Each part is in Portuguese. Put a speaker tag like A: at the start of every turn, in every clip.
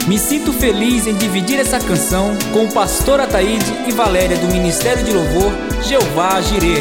A: Me sinto feliz em dividir essa canção com o pastor Ataíde e Valéria do Ministério de Louvor Jeová Jireh.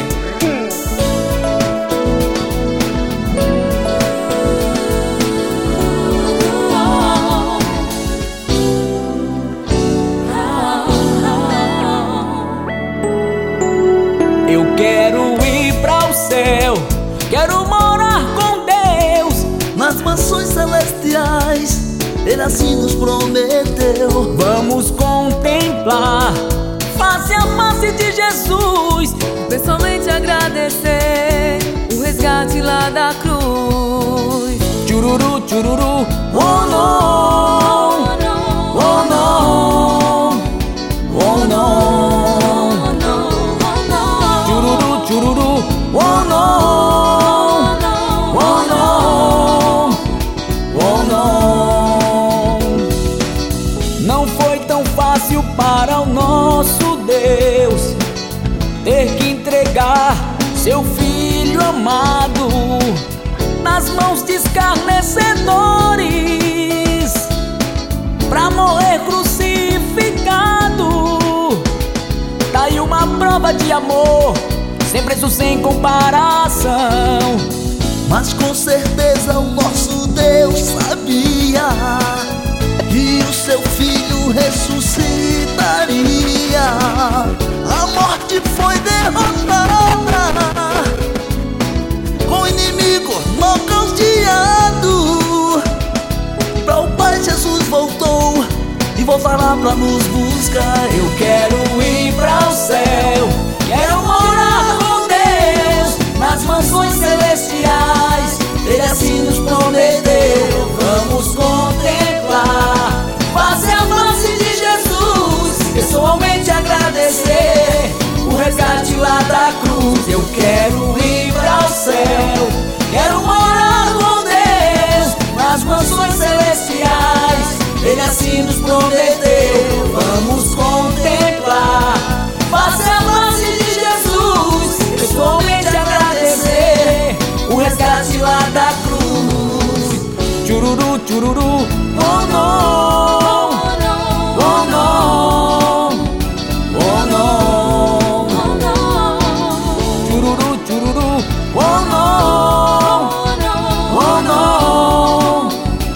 A: Eu quero ir para o céu, quero morar com Deus
B: nas mansões celestiais, Ele assim nos prometeu.
A: Vamos contemplar face a face de Jesus,
C: pessoalmente agradecer o resgate lá da cruz.
A: Chururu, chururu, oh não, oh não, oh não. Chururu, chururu, oh não, oh não, oh não. Não foi tão fácil para o nosso Deus ter que entregar seu filho amado nas mãos de escarnecedores pra morrer crucificado. Tá aí uma prova de amor, sem preço, sem comparação.
B: Mas com certeza o nosso Deus sabia que o seu filho ressuscitaria. A morte foi derrotada, com o inimigo nocauteado. Pra o Pai Jesus voltou e voltará pra nos buscar.
A: Eu quero ir para o céu, quero morar com Deus nas mansões celestiais, Ele assim nos prometeu. Vamos contemplar face a face de Jesus, pessoalmente agradecer o resgate lá da cruz. Eu quero ir para o céu, quero morar com Deus nas mansões celestiais, Ele assim nos prometeu. Vamos contemplar face a face de Jesus, pessoalmente agradecer o resgate lá da cruz. Chururu, chururu, oh não, oh não, oh não. Chururu, chururu, oh não, oh não.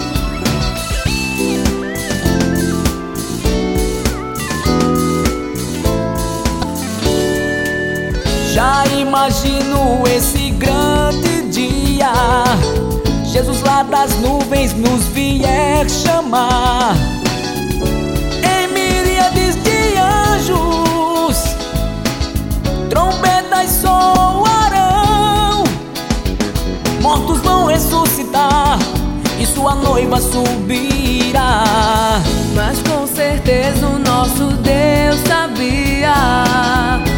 A: Já imagino esse grande dia, Jesus lá das nuvens nos vier chamar, em miríades de anjos, trombetas soarão, mortos vão ressuscitar e sua noiva subirá.
C: Mas com certeza o nosso Deus sabia